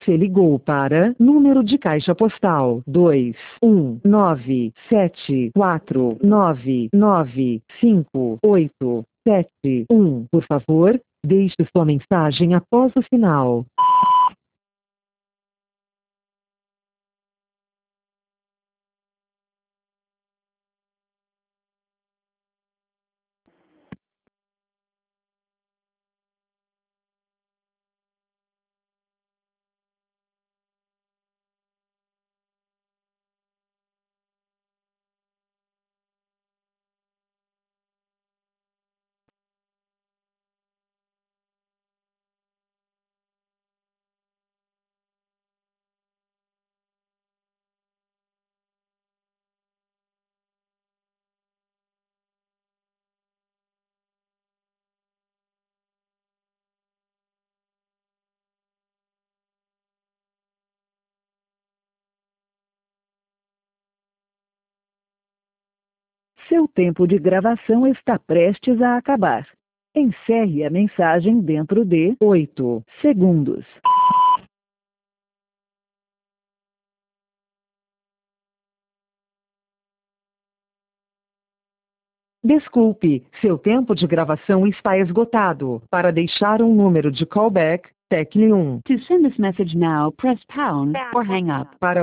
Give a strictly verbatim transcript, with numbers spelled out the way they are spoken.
Você ligou para número de caixa postal dois um nove sete quatro nove nove cinco oito sete um. Por favor, deixe sua mensagem após o sinal. Seu tempo de gravação está prestes a acabar. Encerre a mensagem dentro de oito segundos. Desculpe, seu tempo de gravação está esgotado. Para deixar um número de callback, tecle um. To send this message now, press pound or hang up. Para